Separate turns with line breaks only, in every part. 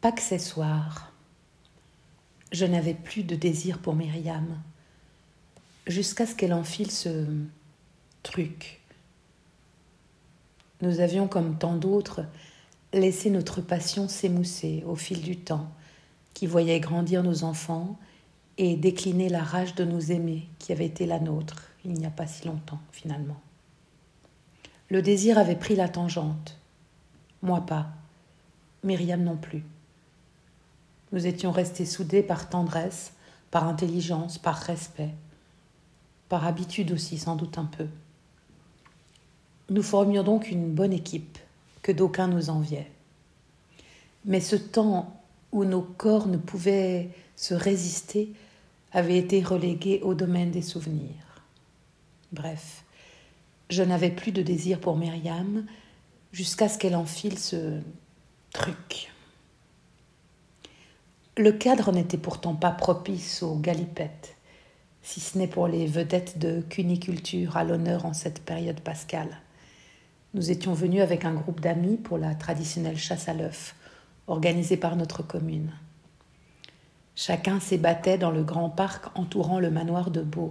accessoire. Je n'avais plus de désir pour Myriam, jusqu'à ce qu'elle enfile ce truc. Nous avions, comme tant d'autres, laissé notre passion s'émousser au fil du temps, qui voyait grandir nos enfants et décliner la rage de nous aimer, qui avait été la nôtre il n'y a pas si longtemps, finalement. Le désir avait pris la tangente. Moi pas. Myriam non plus. Nous étions restés soudés par tendresse, par intelligence, par respect, par habitude aussi, sans doute un peu. Nous formions donc une bonne équipe, que d'aucuns nous enviaient. Mais ce temps où nos corps ne pouvaient se résister avait été relégué au domaine des souvenirs. Bref, je n'avais plus de désir pour Myriam jusqu'à ce qu'elle enfile ce truc. Le cadre n'était pourtant pas propice aux galipettes, si ce n'est pour les vedettes de cuniculture à l'honneur en cette période pascale. Nous étions venus avec un groupe d'amis pour la traditionnelle chasse à l'œuf, organisée par notre commune. Chacun s'ébattait dans le grand parc entourant le manoir de Beau.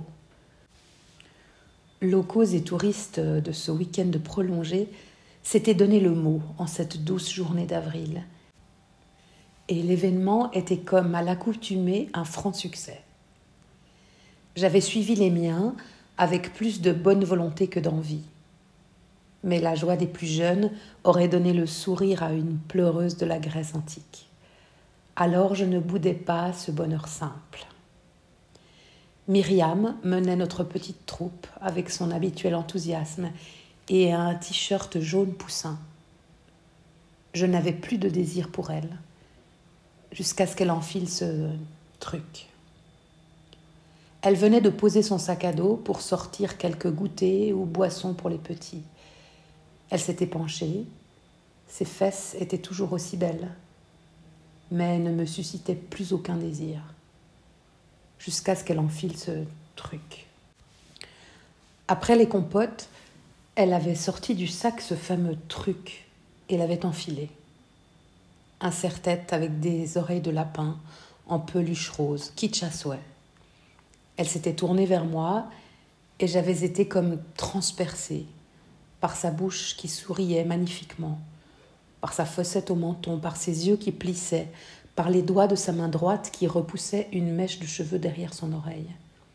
Locaux et touristes de ce week-end prolongé s'étaient donné le mot en cette douce journée d'avril. Et l'événement était comme à l'accoutumée un franc succès. J'avais suivi les miens avec plus de bonne volonté que d'envie. Mais la joie des plus jeunes aurait donné le sourire à une pleureuse de la Grèce antique. Alors je ne boudais pas ce bonheur simple. Myriam menait notre petite troupe avec son habituel enthousiasme et un t-shirt jaune poussin. Je n'avais plus de désir pour elle, jusqu'à ce qu'elle enfile ce truc. Elle venait de poser son sac à dos pour sortir quelques goûters ou boissons pour les petits. Elle s'était penchée, ses fesses étaient toujours aussi belles, mais ne me suscitaient plus aucun désir, jusqu'à ce qu'elle enfile ce truc. Après les compotes, elle avait sorti du sac ce fameux truc et l'avait enfilé. Un serre-tête avec des oreilles de lapin en peluche rose, kitsch à souhait. Elle s'était tournée vers moi et j'avais été comme transpercée par sa bouche qui souriait magnifiquement, par sa fossette au menton, par ses yeux qui plissaient, par les doigts de sa main droite qui repoussaient une mèche de cheveux derrière son oreille.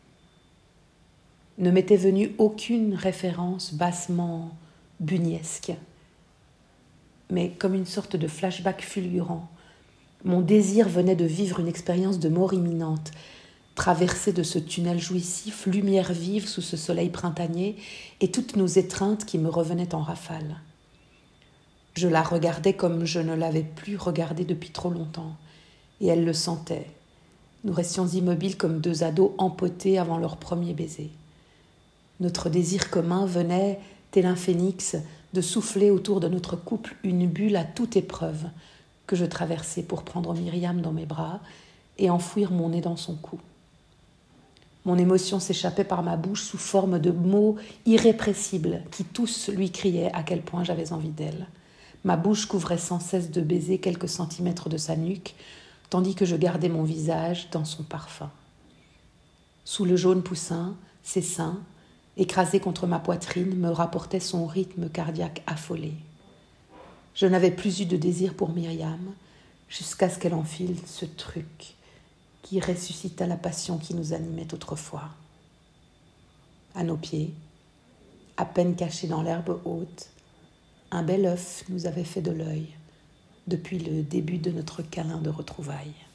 Ne m'était venue aucune référence bassement buniesque, mais comme une sorte de flashback fulgurant. Mon désir venait de vivre une expérience de mort imminente, traversée de ce tunnel jouissif, lumière vive sous ce soleil printanier, et toutes nos étreintes qui me revenaient en rafale. Je la regardais comme je ne l'avais plus regardée depuis trop longtemps, et elle le sentait. Nous restions immobiles comme deux ados empotés avant leur premier baiser. Notre désir commun venait, tel un phénix, de souffler autour de notre couple une bulle à toute épreuve que je traversais pour prendre Myriam dans mes bras et enfouir mon nez dans son cou. Mon émotion s'échappait par ma bouche sous forme de mots irrépressibles qui tous lui criaient à quel point j'avais envie d'elle. Ma bouche couvrait sans cesse de baisers quelques centimètres de sa nuque, tandis que je gardais mon visage dans son parfum. Sous le jaune poussin, ses seins, écrasés contre ma poitrine, me rapportaient son rythme cardiaque affolé. Je n'avais plus eu de désir pour Myriam, jusqu'à ce qu'elle enfile ce truc qui ressuscita la passion qui nous animait autrefois. À nos pieds, à peine caché dans l'herbe haute, un bel œuf nous avait fait de l'œil depuis le début de notre câlin de retrouvailles.